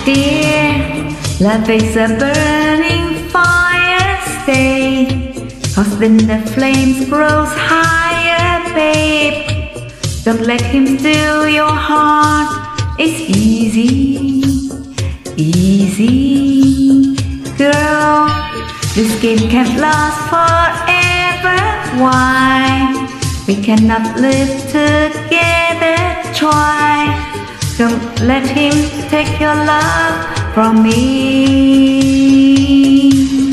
Dear, love is a burning fire, stay. Cause then the flames grows higher, babe. Don't let him steal your heart. It's easy, easy. Girl, this game can't last forever. Why? We cannot live together. Try. Don't let him take your love from me.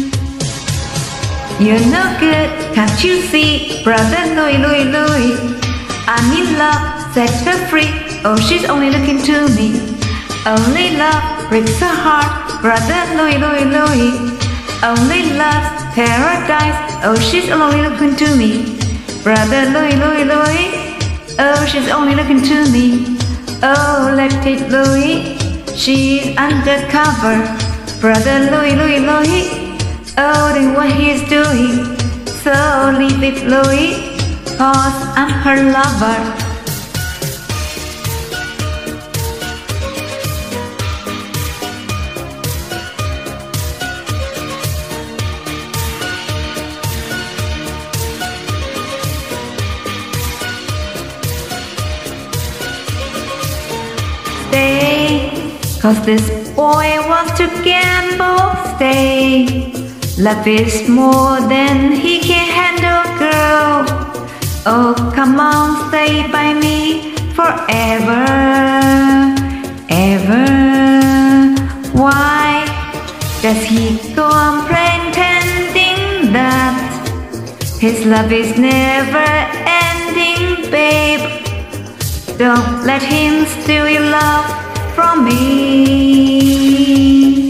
You're no good, can't you see? Brother Louie, Louie, Louie, I'm in love, set her free. Oh, she's only looking to me. Only love breaks her heart. Brother Louie, Louie, Louie, only love's paradise. Oh, she's only looking to me. Brother Louie, Louie, Louie, oh, she's only looking to me. Oh, let it, Louie, she's undercover. Brother Louie, Louie, Louie, oh, then what he's doing. So leave it, Louie, cause I'm her lover. Stay, cause this boy wants to gamble. Stay, love is more than he can handle, girl. Oh, come on, stay by me forever, ever. Why does he go on pretending that his love is never ending, babe? Don't let him steal your love from me.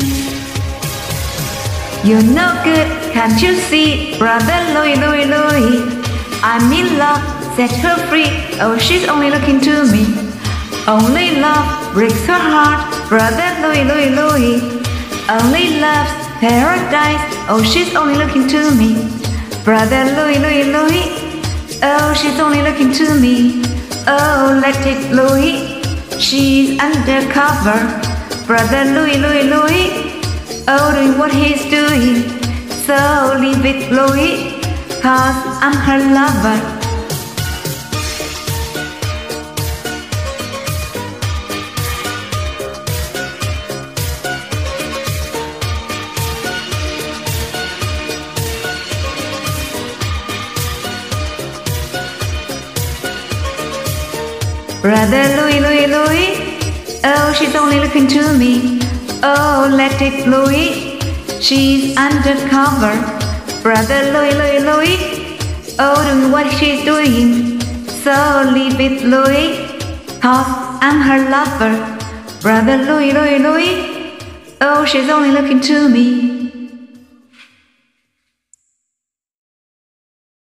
You're no good, can't you see? Brother Louie, Louie, Louie, I'm in love, set her free. Oh, she's only looking to me. Only love breaks her heart. Brother Louie, Louie, Louie, only love's paradise. Oh, she's only looking to me. Brother Louie, Louie, Louie, oh, she's only looking to me. Oh, let it, Louie, she's undercover. Brother Louie, Louie, Louie, oh, doing what he's doing. So leave it, Louie, cause I'm her lover. Brother Louie, Louie, Louie, oh, she's only looking to me. Oh, let it, Louie, she's undercover. Brother Louie, Louie, Louie, oh, doing what she's doing. So leave it, Louie, cause I'm her lover. Brother Louie, Louie, Louie, oh, she's only looking to me.